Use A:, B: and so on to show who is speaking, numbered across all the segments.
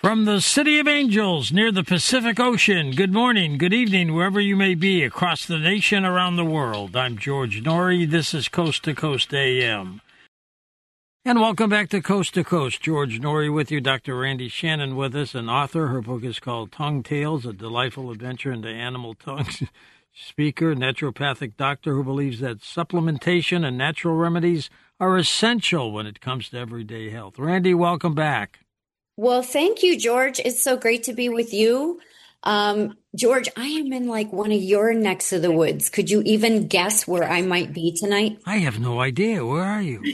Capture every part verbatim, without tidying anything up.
A: From the City of Angels near the Pacific Ocean, good morning, good evening, wherever you may be across the nation, around the world. I'm George Noory. This is Coast to Coast A M. And welcome back to Coast to Coast. George Noory with you. Doctor Randy Shannon with us, an author. Her book is called Tongue Tales, A Delightful Adventure into Animal Tongues. Speaker, naturopathic doctor who believes that supplementation and natural remedies are essential when it comes to everyday health. Randy, welcome back.
B: Well, thank you, George. It's so great to be with you. Um, George, I am in like one of your necks of the woods. Could you even guess where I might be tonight?
A: I have no idea. Where are you?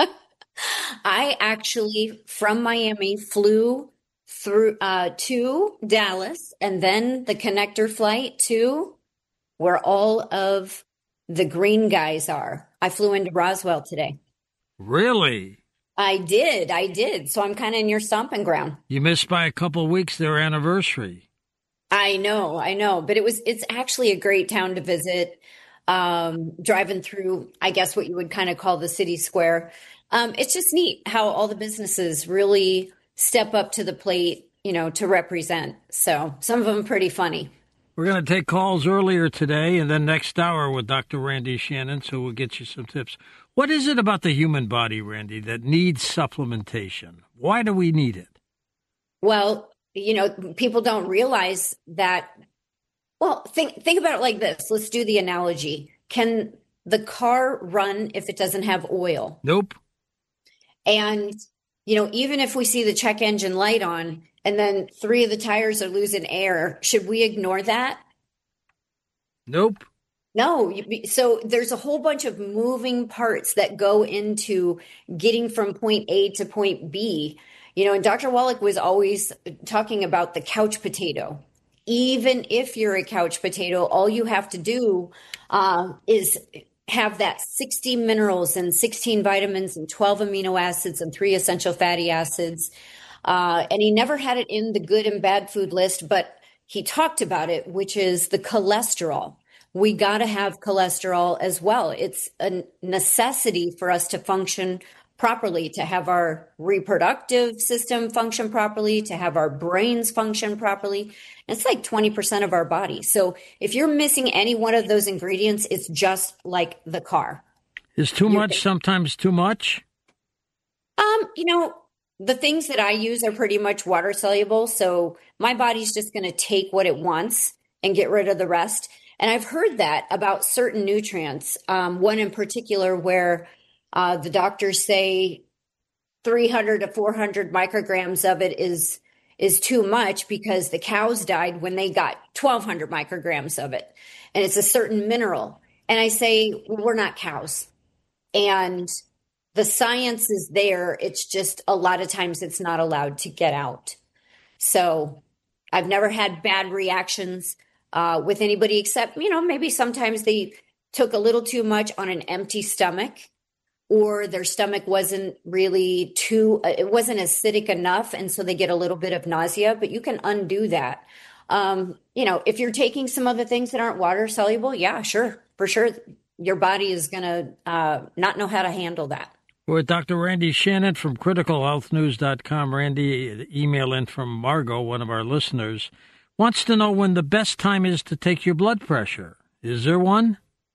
B: I actually, from Miami, flew through uh, to Dallas and then the connector flight to where all of the green guys are. I flew into Roswell today.
A: Really?
B: I did. I did. So I'm kind of in your stomping ground.
A: You missed by a couple of weeks their anniversary.
B: I know. I know. But it was, it's actually a great town to visit. Um, driving through, I guess, what you would kind of call the city square. Um, it's just neat how all the businesses really step up to the plate, you know, to represent. So some of them are pretty funny.
A: We're going to take calls earlier today and then next hour with Doctor Randy Shannon, so we'll get you some tips. What is it about the human body, Randy, that needs supplementation? Why do we need it?
B: Well, you know, people don't realize that. Well, think think about it like this. Let's do the analogy. Can the car run if it doesn't have oil?
A: Nope.
B: And, you know, even if we see the check engine light on and then three of the tires are losing air, should we ignore that?
A: Nope.
B: No. So there's a whole bunch of moving parts that go into getting from point A to point B. You know, and Doctor Wallach was always talking about the couch potato. Even if you're a couch potato, all you have to do uh, is have that sixty minerals and sixteen vitamins and twelve amino acids and three essential fatty acids. Uh, and he never had it in the good and bad food list, but he talked about it, which is the cholesterol. We got to have cholesterol as well. It's a necessity for us to function properly, to have our reproductive system function properly, to have our brains function properly. It's like twenty percent of our body. So if you're missing any one of those ingredients, it's just like the car.
A: Is too much you're, sometimes too much?
B: Um, you know, the things that I use are pretty much water soluble. So my body's just going to take what it wants and get rid of the rest. And I've heard that about certain nutrients. Um, one in particular where uh, the doctors say three hundred to four hundred micrograms of it is is too much because the cows died when they got twelve hundred micrograms of it. And it's a certain mineral. And I say, well, we're not cows. And the science is there. It's just a lot of times it's not allowed to get out. So I've never had bad reactions uh, with anybody except, you know, maybe sometimes they took a little too much on an empty stomach, or their stomach wasn't really too, it wasn't acidic enough. And so they get a little bit of nausea, but you can undo that. Um, you know, if you're taking some other things that aren't water soluble, yeah, sure, for sure. Your body is going to uh, not know how to handle that.
A: We're with Doctor Randy Shannon from critical health news dot com. Randy, email in from Margot, one of our listeners, wants to know when the best time is to take your blood pressure. Is there one?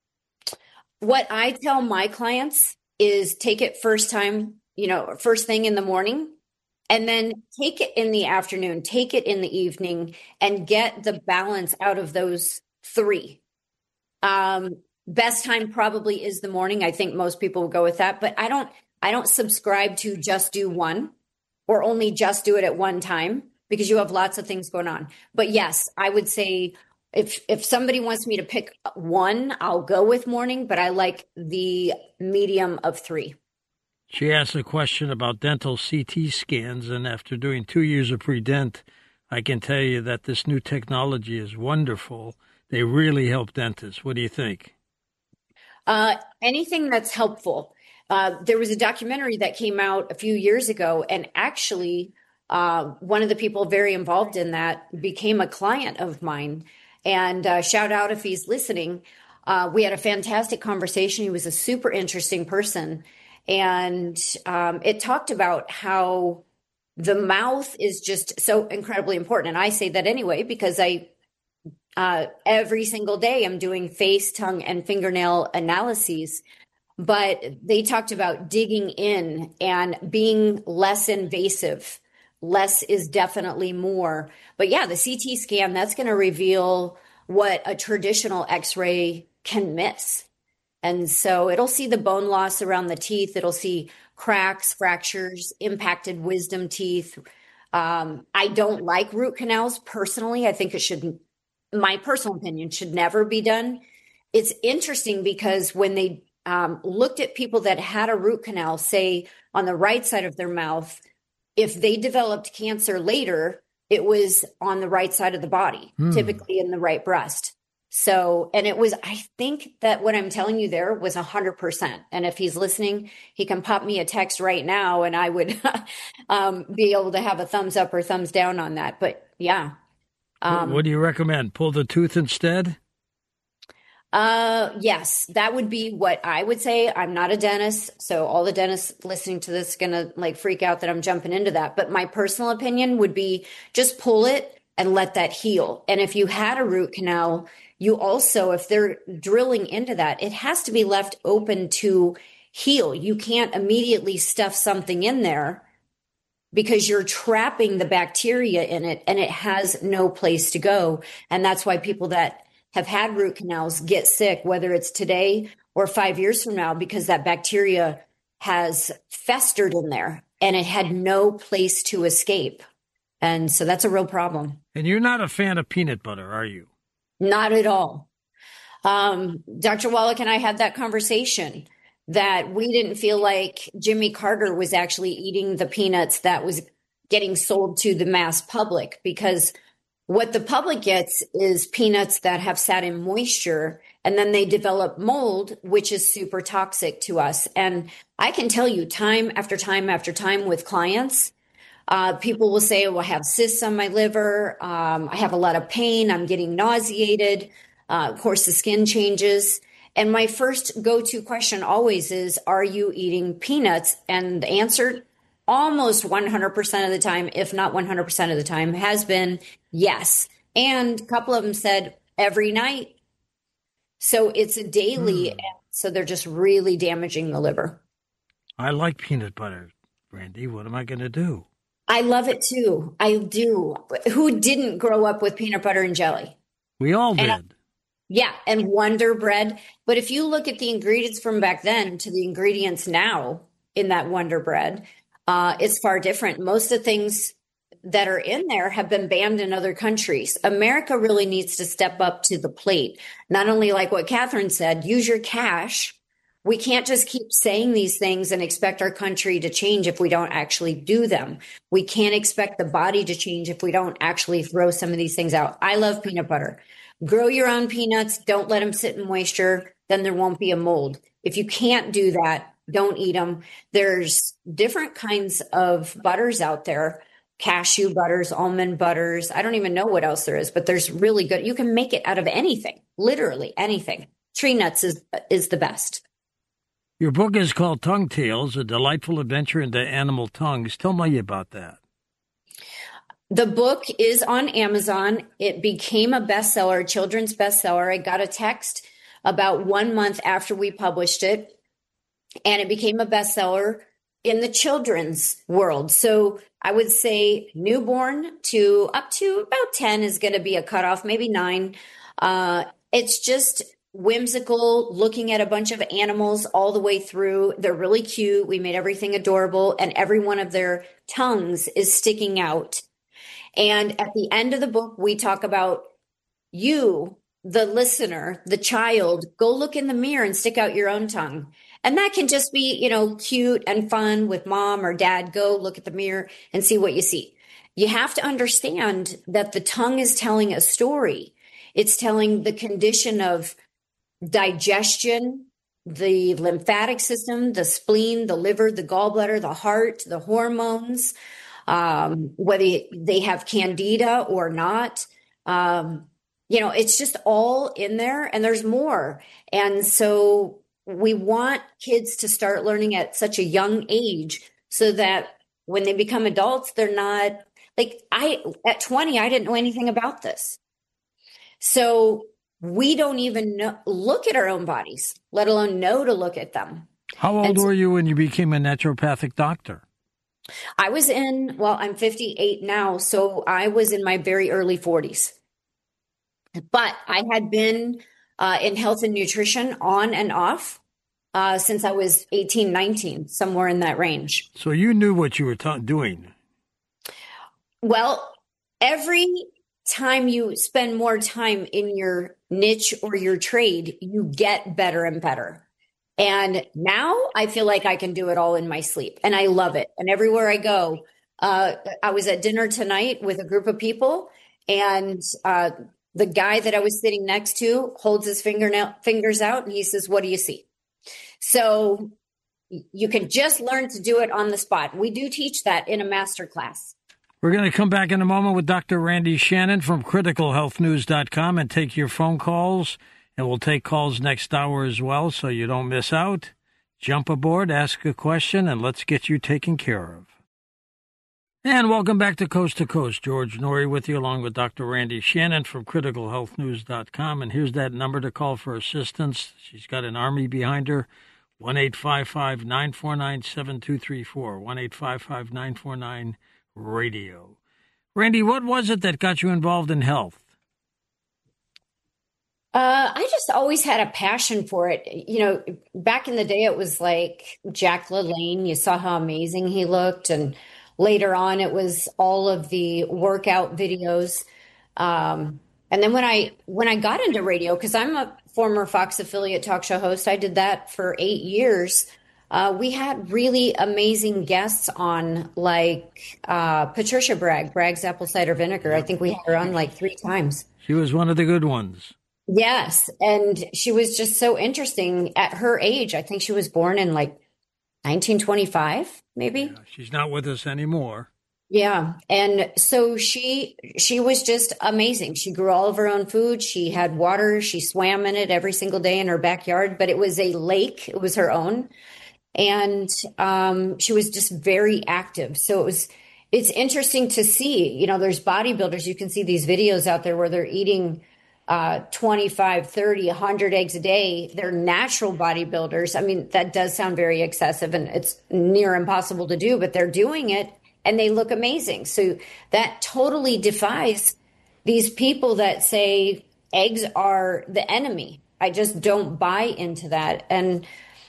B: What I tell my clients is take it first time, you know, first thing in the morning, and then take it in the afternoon, take it in the evening, and get the balance out of those three. Um, best time probably is the morning. I think most people will go with that, but I don't, I don't subscribe to just do one or only just do it at one time because you have lots of things going on. But yes, I would say if, if somebody wants me to pick one, I'll go with morning, but I like the medium of three.
A: She asked a question about dental C T scans, and after doing two years of pre-dent, I can tell you that this new technology is wonderful. They really help dentists. What do you think?
B: Uh, anything that's helpful. Uh, there was a documentary that came out a few years ago, and actually uh, one of the people very involved in that became a client of mine. And uh, shout out if he's listening. Uh, we had a fantastic conversation. He was a super interesting person. And um, it talked about how the mouth is just so incredibly important. And I say that anyway, because I, uh, every single day I'm doing face, tongue, and fingernail analyses. But they talked about digging in and being less invasive. Less is definitely more. But yeah, the C T scan, that's going to reveal what a traditional X-ray can miss. And so it'll see the bone loss around the teeth. It'll see cracks, fractures, impacted wisdom teeth. Um, I don't like root canals personally. I think it should, my personal opinion, should never be done. It's interesting because when they Um, looked at people that had a root canal, say on the right side of their mouth, if they developed cancer later, it was on the right side of the body, hmm. typically in the right breast. So, and it was, I think that what I'm telling you there was a hundred percent. And if he's listening, he can pop me a text right now and I would um, be able to have a thumbs up or thumbs down on that. But yeah.
A: Um, what do you recommend? Pull the tooth instead?
B: Uh, yes, that would be what I would say. I'm not a dentist, so all the dentists listening to this are gonna like freak out that I'm jumping into that. But my personal opinion would be just pull it and let that heal. And if you had a root canal, you also, if they're drilling into that, it has to be left open to heal. You can't immediately stuff something in there because you're trapping the bacteria in it and it has no place to go. And that's why people that have had root canals get sick, whether it's today or five years from now, because that bacteria has festered in there and it had no place to escape. And so that's a real problem.
A: And you're not a fan of peanut butter, are you?
B: Not at all. Um, Doctor Wallach and I had that conversation that we didn't feel like Jimmy Carter was actually eating the peanuts that was getting sold to the mass public, because what the public gets is peanuts that have sat in moisture and then they develop mold, which is super toxic to us. And I can tell you time after time after time with clients, uh, people will say, well, I have cysts on my liver. Um, I have a lot of pain. I'm getting nauseated. Uh, of course, the skin changes. And my first go-to question always is, are you eating peanuts? And the answer almost one hundred percent of the time, if not one hundred percent of the time, has been yes. And a couple of them said every night. So it's a daily. Mm. So they're just really damaging the liver.
A: I like peanut butter, Brandy. What am I going to do?
B: I love it too. I do. Who didn't grow up with peanut butter and jelly?
A: We all did.
B: And, yeah. And Wonder Bread. But if you look at the ingredients from back then to the ingredients now in that Wonder Bread, Uh, it's far different. Most of the things that are in there have been banned in other countries. America really needs to step up to the plate. Not only like what Catherine said, use your cash. We can't just keep saying these things and expect our country to change if we don't actually do them. We can't expect the body to change if we don't actually throw some of these things out. I love peanut butter. Grow your own peanuts. Don't let them sit in moisture. Then there won't be a mold. If you can't do that, don't eat them. There's different kinds of butters out there, cashew butters, almond butters. I don't even know what else there is, but there's really good. You can make it out of anything, literally anything. Tree nuts is is the best.
A: Your book is called Tongue Tales, A Delightful Adventure into Animal Tongues. Tell me about that.
B: The book is on Amazon. It became a bestseller, a children's bestseller. I got a text about one month after we published it. And it became a bestseller in the children's world. So I would say newborn to up to about ten is going to be a cutoff, maybe nine. Uh, it's just whimsical, looking at a bunch of animals all the way through. They're really cute. We made everything adorable, and every one of their tongues is sticking out. And at the end of the book, we talk about you, the listener, the child. Go look in the mirror and stick out your own tongue. And that can just be, you know, cute and fun with mom or dad. Go look at the mirror and see what you see. You have to understand that the tongue is telling a story. It's telling the condition of digestion, the lymphatic system, the spleen, the liver, the gallbladder, the heart, the hormones, um, whether they have candida or not. Um, you know, it's just all in there, and there's more. And so we want kids to start learning at such a young age so that when they become adults, they're not like I, at twenty, I didn't know anything about this. So we don't even know, look at our own bodies, let alone know to look at them.
A: How old
B: so,
A: were you when you became a naturopathic doctor?
B: I was in, well, I'm fifty-eight now, so I was in my very early forties. But I had been uh, in health and nutrition on and off uh, since I was eighteen, nineteen, somewhere in that range.
A: So you knew what you were ta- doing.
B: Well, every time you spend more time in your niche or your trade, you get better and better. And now I feel like I can do it all in my sleep, and I love it. And everywhere I go, uh, I was at dinner tonight with a group of people, and uh, the guy that I was sitting next to holds his fingernail fingers out, and he says, "What do you see?" So you can just learn to do it on the spot. We do teach that in a master class.
A: We're going to come back in a moment with Doctor Randy Shannon from critical health news dot com and take your phone calls. And we'll take calls next hour as well, so you don't miss out. Jump aboard, ask a question, and let's get you taken care of. And welcome back to Coast to Coast. George Noory with you, along with Doctor Randy Shannon from critical health news dot com. And here's that number to call for assistance. She's got an army behind her. one eight five five, nine four nine, seven two three four. one eight five five, nine four nine, radio. Randy, what was it that got you involved in health?
B: Uh, I just always had a passion for it. You know, back in the day, it was like Jack LaLanne. You saw how amazing he looked. And later on, it was all of the workout videos. Um, and then when I when I got into radio, because I'm a former Fox affiliate talk show host, I did that for eight years. Uh, we had really amazing guests on, like uh, Patricia Bragg, Bragg's Apple Cider Vinegar. I think we had her on like three times.
A: She was one of the good ones.
B: Yes. And she was just so interesting at her age. I think she was born in like nineteen twenty-five, maybe.
A: Yeah, she's not with us anymore.
B: Yeah. And so she, she was just amazing. She grew all of her own food. She had water. She swam in it every single day in her backyard, but it was a lake. It was her own. And um, she was just very active. So it was, it's interesting to see, you know, there's bodybuilders. You can see these videos out there where they're eating uh, twenty-five, thirty, one hundred eggs a day. They're natural bodybuilders. I mean, that does sound very excessive and it's near impossible to do, but they're doing it and they look amazing. So that totally defies these people that say eggs are the enemy. I just don't buy into that. And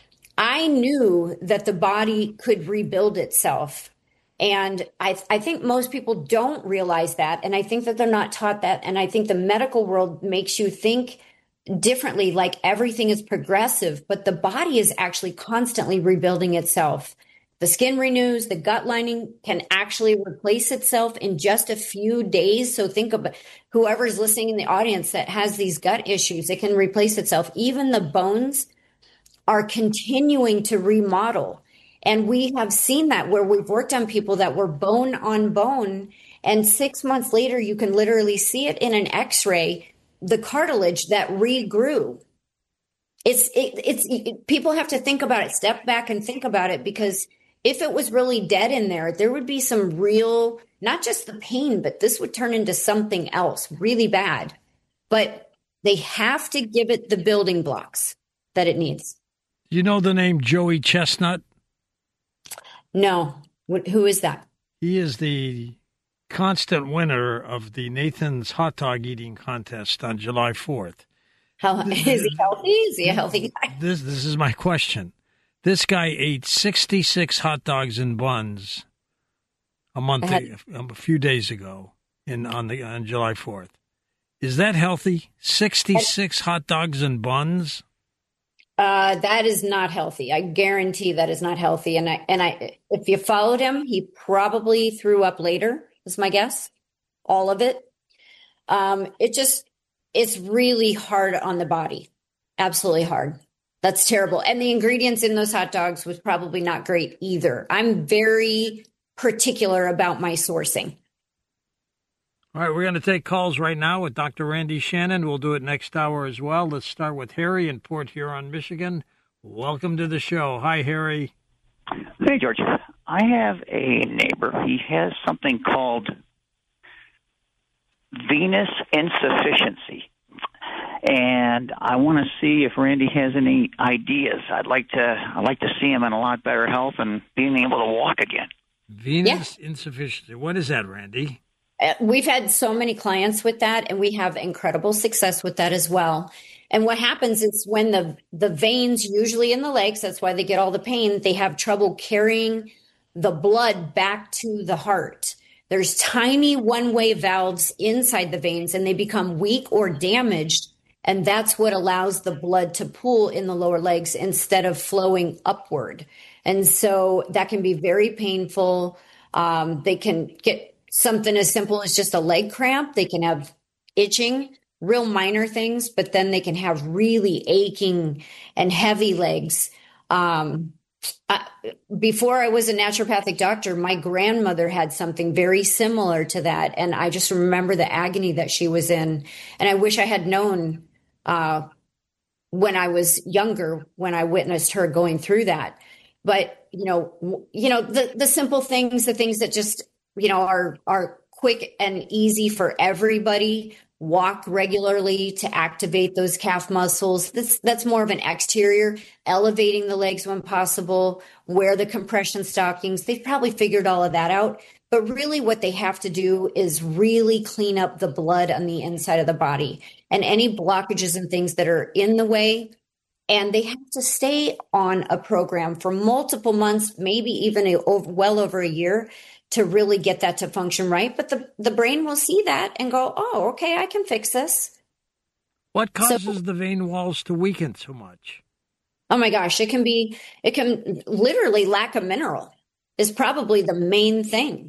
B: I knew that the body could rebuild itself. And I, I think most people don't realize that. And I think that they're not taught that. And I think the medical world makes you think differently, like everything is progressive, but the body is actually constantly rebuilding itself. The skin renews, the gut lining can actually replace itself in just a few days. So think about whoever's listening in the audience that has these gut issues, it can replace itself. Even the bones are continuing to remodel. And we have seen that where we've worked on people that were bone on bone. And six months later, you can literally see it in an x-ray, the cartilage that regrew. It's, it, it's, it, people have to think about it, step back and think about it, because if it was really dead in there, there would be some real, not just the pain, but this would turn into something else really bad. But they have to give it the building blocks that it needs.
A: You know the name Joey Chestnut?
B: No. Who is that?
A: He is the constant winner of the Nathan's hot dog eating contest on July fourth.
B: How, is he healthy? Is he a healthy guy?
A: This, this is my question. This guy ate sixty-six hot dogs and buns a month, had, a few days ago in on the on July fourth. Is that healthy? sixty-six hot dogs and buns?
B: Uh, that is not healthy. I guarantee that is not healthy. And I, and I, if you followed him, he probably threw up later, is my guess. All of it. Um, it just, it's really hard on the body. Absolutely hard. That's terrible. And the ingredients in those hot dogs was probably not great either. I'm very particular about my sourcing.
A: All right, we're going to take calls right now with Doctor Randy Shannon. We'll do it next hour as well. Let's start with Harry in Port Huron, Michigan. Welcome to the show. Hi, Harry.
C: Hey, George. I have a neighbor. He has something called venous insufficiency. And I want to see if Randy has any ideas. I'd like to I'd like to see him in a lot better health and being able to walk again.
A: Venous
B: Yeah.
A: insufficiency. What is that, Randy?
B: Uh, We've had so many clients with that, and we have incredible success with that as well. And what happens is when the the veins, usually in the legs, that's why they get all the pain, they have trouble carrying the blood back to the heart. There's tiny one-way valves inside the veins, and they become weak or damaged. And that's what allows the blood to pool in the lower legs instead of flowing upward. And so that can be very painful. Um, they can get something as simple as just a leg cramp. They can have itching, real minor things, but then they can have really aching and heavy legs. Um, I, before I was a naturopathic doctor, my grandmother had something very similar to that. And I just remember the agony that she was in. And I wish I had known uh, when I was younger, when I witnessed her going through that. But, you know, w- you know, the, the simple things, the things that just, you know, are, are quick and easy for everybody. Walk regularly to activate those calf muscles. That's, that's more of an exterior, elevating the legs when possible, wear the compression stockings. They've probably figured all of that out. But really what they have to do is really clean up the blood on the inside of the body and any blockages and things that are in the way. And they have to stay on a program for multiple months, maybe even a, over, well over a year to really get that to function right. But the, the brain will see that and go, oh, okay, I can fix this.
A: What causes
B: So-
A: the vein walls to weaken so much?
B: Oh my gosh, it can be, it can literally lack a mineral is probably the main thing.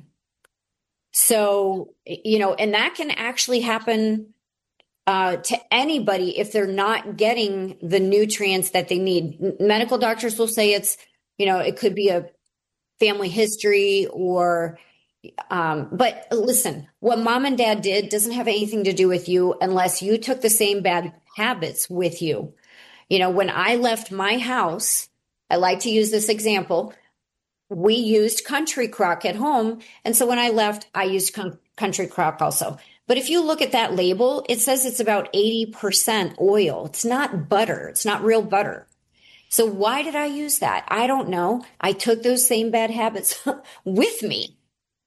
B: So, you know, and that can actually happen uh, to anybody if they're not getting the nutrients that they need. M- Medical doctors will say it's, you know, it could be a family history or, um, but listen, what mom and dad did doesn't have anything to do with you unless you took the same bad habits with you. You know, when I left my house, I like to use this example. We used Country Crock at home. And so when I left, I used con- Country Crock also. But if you look at that label, it says it's about eighty percent oil. It's not butter. It's not real butter. So why did I use that? I don't know. I took those same bad habits with me.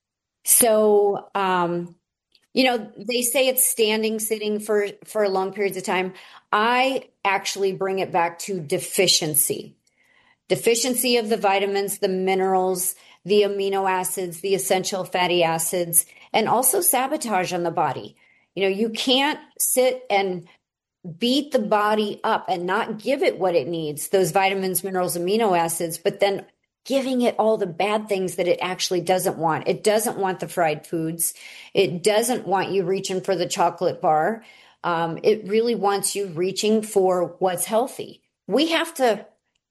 B: So, um, you know, they say it's standing, sitting for, for long periods of time. I actually bring it back to deficiency. Deficiency of the vitamins, the minerals, the amino acids, the essential fatty acids, and also sabotage on the body. You know, you can't sit and beat the body up and not give it what it needs, those vitamins, minerals, amino acids, but then giving it all the bad things that it actually doesn't want. It doesn't want the fried foods. It doesn't want you reaching for the chocolate bar. Um, it really wants you reaching for what's healthy. We have to,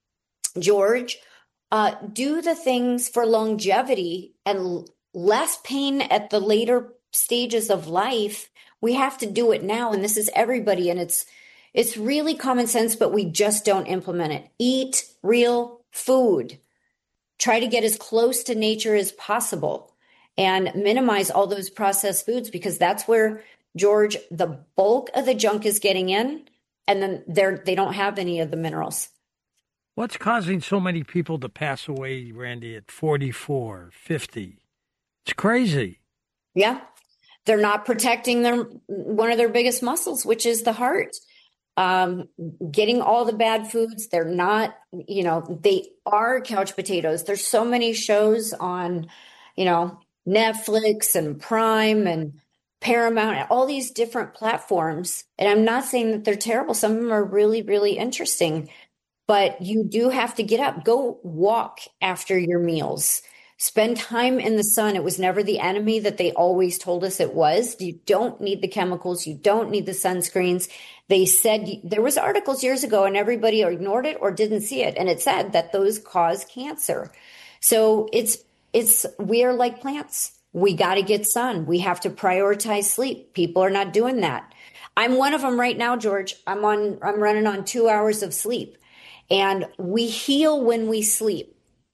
B: George, uh, do the things for longevity and l- less pain at the later stages of life. We have to do it now. And this is everybody. And it's, it's really common sense, but we just don't implement it. Eat real food. Try to get as close to nature as possible and minimize all those processed foods because that's where, George, the bulk of the junk is getting in. And then they're, they don't have any of the minerals.
A: What's causing so many people to pass away, Randy, at forty-four, fifty? It's crazy.
B: Yeah. They're not protecting their one of their biggest muscles, which is the heart. Um, getting all the bad foods. They're not, you know, they are couch potatoes. There's so many shows on, you know, Netflix and Prime and Paramount, all these different platforms. And I'm not saying that they're terrible. Some of them are really, really interesting. But you do have to get up, go walk after your meals, spend time in the sun. It was never the enemy that they always told us it was. You don't need the chemicals. You don't need the sunscreens. They said there was articles years ago and everybody ignored it or didn't see it. And it said that those cause cancer. So it's, it's, we are like plants. We got to get sun. We have to prioritize sleep. People are not doing that. I'm one of them right now, George. I'm on, I'm running on two hours of sleep. And we heal when we sleep.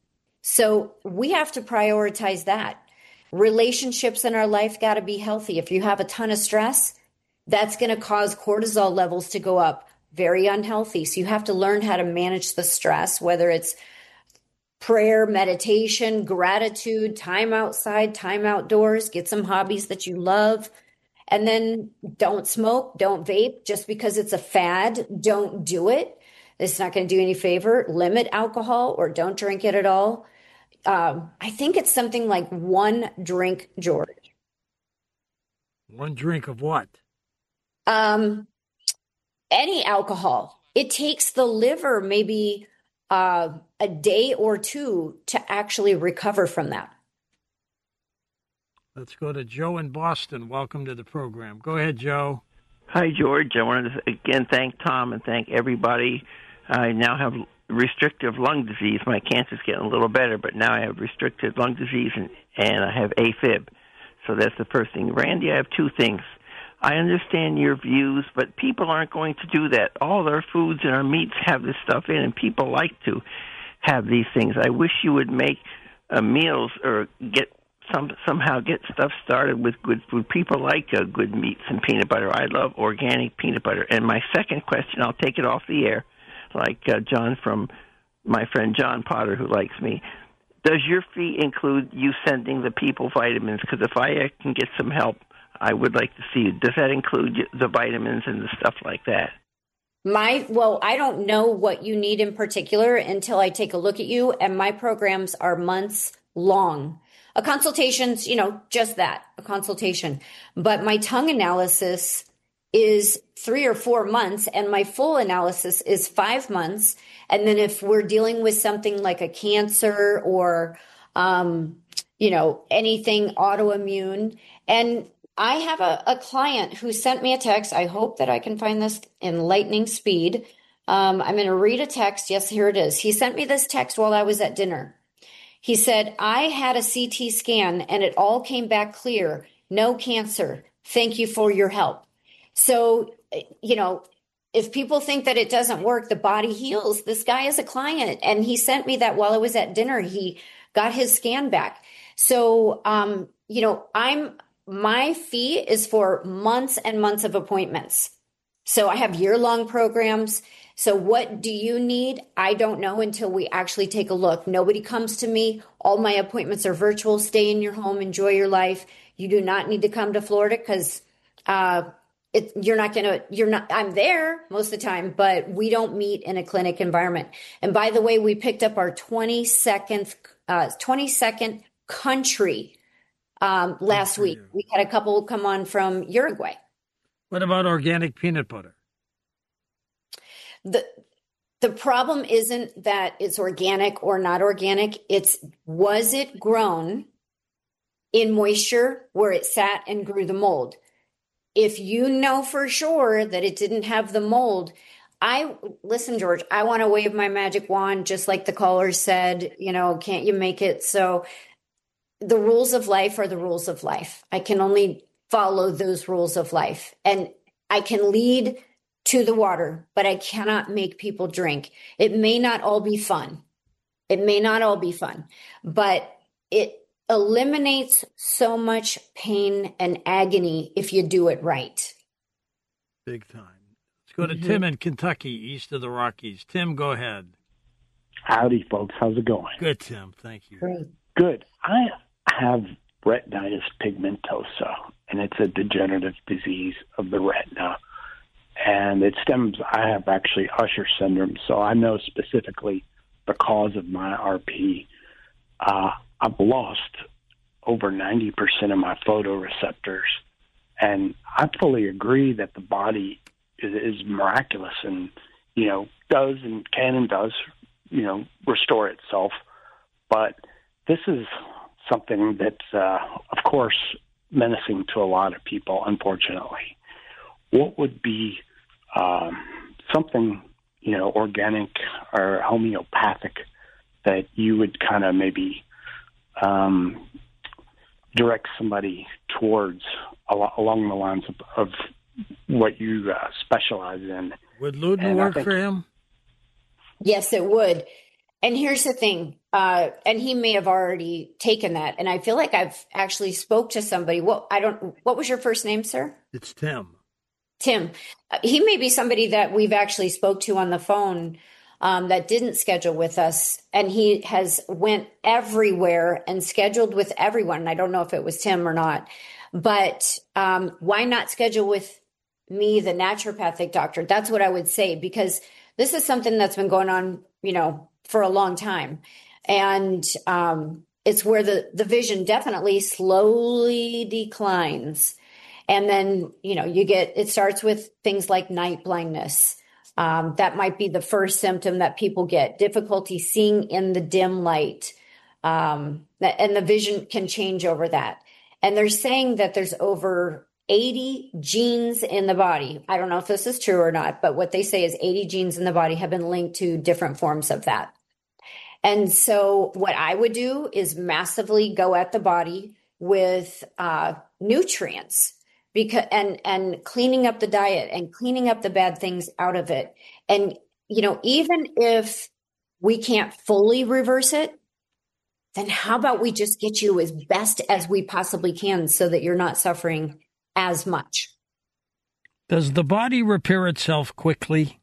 B: So we have to prioritize that. Relationships in our life got to be healthy. If you have a ton of stress, that's going to cause cortisol levels to go up. Very unhealthy. So you have to learn how to manage the stress, whether it's prayer, meditation, gratitude, time outside, time outdoors, get some hobbies that you love. And then don't smoke, don't vape just because it's a fad. Don't do it. It's not going to do any favor. Limit alcohol or don't drink it at all. Um, I think it's something like one drink, George.
A: One drink of what?
B: Um, any alcohol. It takes the liver maybe uh, a day or two to actually recover from that.
A: Let's go to Joe in Boston. Welcome to the program. Go ahead, Joe.
D: Hi, George. I wanted to again thank Tom and thank everybody. I now have restrictive lung disease. My cancer's getting a little better, but now I have restricted lung disease and, and I have AFib. So that's the first thing. Randy, I have two things. I understand your views, but people aren't going to do that. All our foods and our meats have this stuff in, and people like to have these things. I wish you would make uh, meals or get some somehow get stuff started with good food. People like uh, good meats and peanut butter. I love organic peanut butter. And my second question, I'll take it off the air, like uh, John from my friend John Potter, who likes me. Does your fee include you sending the people vitamins? Because if I can get some help, I would like to see you. Does that include the vitamins and the stuff like that?
B: My, well, I don't know what you need in particular until I take a look at you, and my programs are months long. A consultation's, you know, just that, a consultation. But my tongue analysis is three or four months, and my full analysis is five months. And then if we're dealing with something like a cancer or, um, you know, anything autoimmune, and I have a, a client who sent me a text. I hope that I can find this in lightning speed. Um, I'm going to read a text. Yes, here it is. He sent me this text while I was at dinner. He said, I had a C T scan and it all came back clear. No cancer. Thank you for your help. So, you know, if people think that it doesn't work, the body heals. This guy is a client, and he sent me that while I was at dinner. He got his scan back. So, um, you know, I'm, my fee is for months and months of appointments. So I have year-long programs. So what do you need? I don't know until we actually take a look. Nobody comes to me. All my appointments are virtual. Stay in your home. Enjoy your life. You do not need to come to Florida because uh, it, you're not going to, you're not, I'm there most of the time, but we don't meet in a clinic environment. And by the way, we picked up our twenty-second, uh, twenty-second country um, last week. We had a couple come on from Uruguay.
A: What about organic peanut butter?
B: The the problem isn't that it's organic or not organic. It's, was it grown in moisture where it sat and grew the mold? If you know for sure that it didn't have the mold, I listen, George, I want to wave my magic wand, just like the caller said, you know, can't you make it? So the rules of life are the rules of life. I can only follow those rules of life, and I can lead to the water, but I cannot make people drink. It may not all be fun. It may not all be fun, but it eliminates so much pain and agony if you do it right.
A: Big time. Let's go to mm-hmm. Tim in Kentucky, east of the Rockies. Tim, go ahead.
E: Howdy, folks. How's it going?
A: Good, Tim. Thank you.
B: Great.
E: Good. I have retinitis pigmentosa, and it's a degenerative disease of the retina. And it stems, I have actually Usher syndrome, so I know specifically the cause of my R P. Uh, I've lost over ninety percent of my photoreceptors, and I fully agree that the body is, is miraculous and, you know, does and can and does, you know, restore itself. But this is something that's, uh, of course, menacing to a lot of people, unfortunately. What would be um, something, you know, organic or homeopathic that you would kind of maybe um, direct somebody towards al- along the lines of, of what you uh, specialize in?
A: Would Lutein work for him?
B: Yes, it would. And here's the thing, uh, and he may have already taken that. And I feel like I've actually spoke to somebody. What I don't. What was your first name, sir?
A: It's Tim.
B: Tim. Uh, he may be somebody that we've actually spoke to on the phone um, that didn't schedule with us, and he has went everywhere and scheduled with everyone. I don't know if it was Tim or not, but um, why not schedule with me, the naturopathic doctor? That's what I would say, because this is something that's been going on, you know, for a long time. And um, it's where the, the vision definitely slowly declines. And then, you know, you get, it starts with things like night blindness. Um, that might be the first symptom that people get, difficulty seeing in the dim light. Um, and the vision can change over that. And they're saying that there's over eighty genes in the body. I don't know if this is true or not, but what they say is eighty genes in the body have been linked to different forms of that. And so what I would do is massively go at the body with uh, nutrients, because and and cleaning up the diet and cleaning up the bad things out of it. And, you know, even if we can't fully reverse it, then how about we just get you as best as we possibly can so that you're not suffering as much.
A: Does the body repair itself quickly?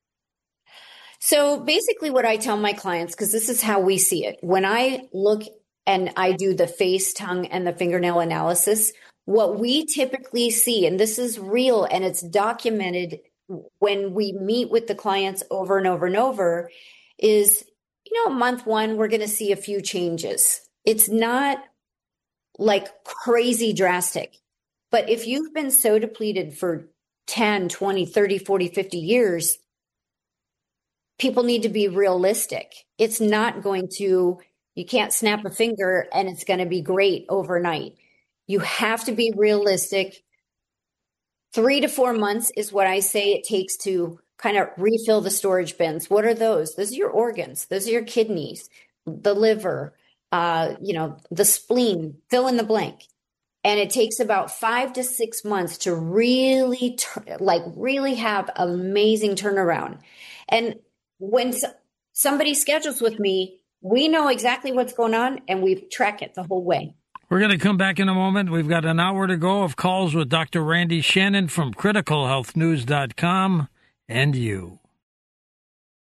B: So basically what I tell my clients, because this is how we see it, when I look and I do the face, tongue, and the fingernail analysis, what we typically see, and this is real and it's documented when we meet with the clients over and over and over, is, you know, month one, we're going to see a few changes. It's not like crazy drastic. But if you've been so depleted for ten, twenty, thirty, forty, fifty years, people need to be realistic. It's not going to, you can't snap a finger and it's going to be great overnight. You have to be realistic. Three to four months is what I say it takes to kind of refill the storage bins. What are those? Those are your organs. Those are your kidneys, the liver, uh, you know, the spleen, fill in the blank. And it takes about five to six months to really, like, really have amazing turnaround. And when somebody schedules with me, we know exactly what's going on and we track it the whole way.
A: We're going to come back in a moment. We've got an hour to go of calls with Doctor Randy Shannon from critical health news dot com and you.